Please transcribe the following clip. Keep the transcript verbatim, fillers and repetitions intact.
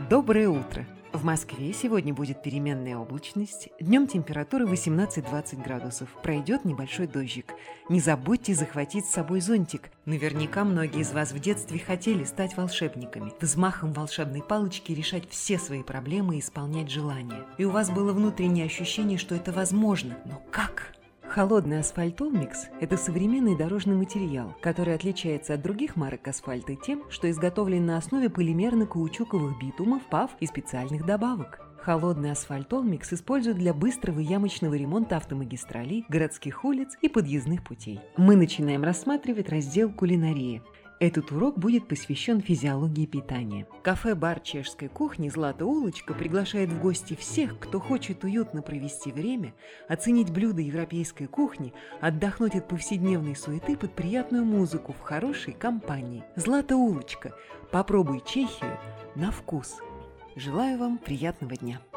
Доброе утро! В Москве сегодня будет переменная облачность, днем температура восемнадцать-двадцать градусов, пройдет небольшой дождик. Не забудьте захватить с собой зонтик. Наверняка многие из вас в детстве хотели стать волшебниками, взмахом волшебной палочки решать все свои проблемы и исполнять желания. И у вас было внутреннее ощущение, что это возможно. Но как? Холодный асфальтолмикс – это современный дорожный материал, который отличается от других марок асфальта тем, что изготовлен на основе полимерно-каучуковых битумов, ПАВ и специальных добавок. Холодный асфальтолмикс используют для быстрого ямочного ремонта автомагистралей, городских улиц и подъездных путей. Мы начинаем рассматривать раздел «Кулинария». Этот урок будет посвящен физиологии питания. Кафе-бар чешской кухни «Злата улочка» приглашает в гости всех, кто хочет уютно провести время, оценить блюда европейской кухни, отдохнуть от повседневной суеты под приятную музыку в хорошей компании. «Злата улочка». Попробуй Чехию на вкус. Желаю вам приятного дня!